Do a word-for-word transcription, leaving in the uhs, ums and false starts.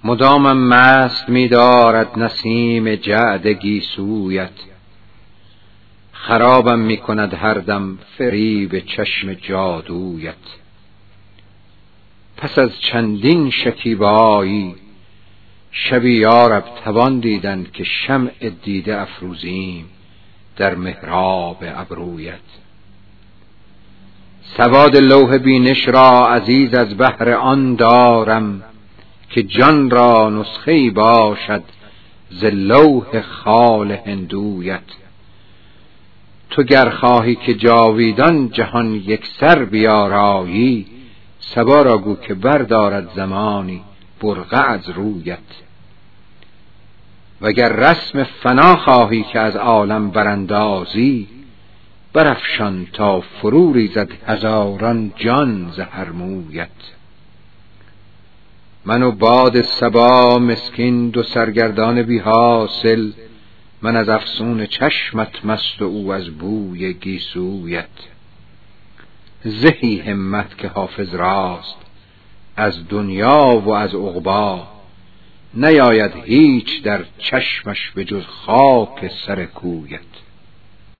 مدامم مست می دارد نسیم جعد گیسویت، خرابم می کند هر دم فریب چشم جادویت. پس از چندین شکیبایی شبی یارب توان دیدن که شمع دیده افروزیم در محراب ابرویت. سواد لوح بینش را عزیز از بهر آن دارم که جان را نسخه‌ای باشد ز لوح خال هندویت. تو گر خواهی که جاویدان جهان یکسر بیارایی، صبا را گو که بردارد زمانی برقع از رویت. وگر رسم فنا خواهی که از عالم براندازی، برافشان تا فرو ریزد هزاران جان ز هر مویت. من و باد صبا مسکین دو سرگردان بی حاصل، من از افسون چشمت مست و او از بوی گیسویت. زهی همت که حافظ راست از دنیا و از عقبی، نیاید هیچ در چشمش به جز خاک سر کویت.